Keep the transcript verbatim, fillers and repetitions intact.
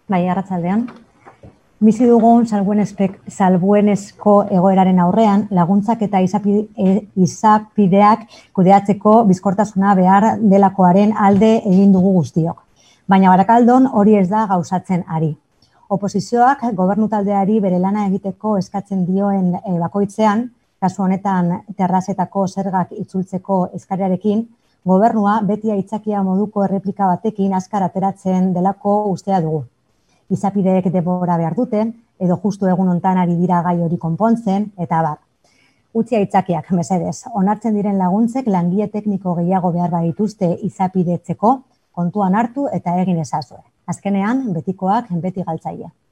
Bai, arratsaldean. Bizi dugun salbuenezko egoeraren aurrean, laguntzak eta izapideak kudeatzeko bizkortasuna behar delakoaren alde egin dugu guztiok. Baina Barakaldon hori ez da gauzatzen ari. Oposizioak gobernu taldeari bere lana egiteko eskatzen dioen bakoitzean, kasu honetan terrazetako zergak itzultzeko eskariarekin, gobernua beti aitzakia moduko erreplika batekin azkar ateratzen delako ustea dugu. Izapideek denbora behar dute, edo justu egun hontan ari dira gai hori konpontzen, eta abar. Utzi aitzakiak, mesedez, onartzen diren laguntzek langile tekniko gehiago behar badituzte izapidetzeko, kontuan hartu eta egin ezazue. Azkenean, betikoak beti galtzaile.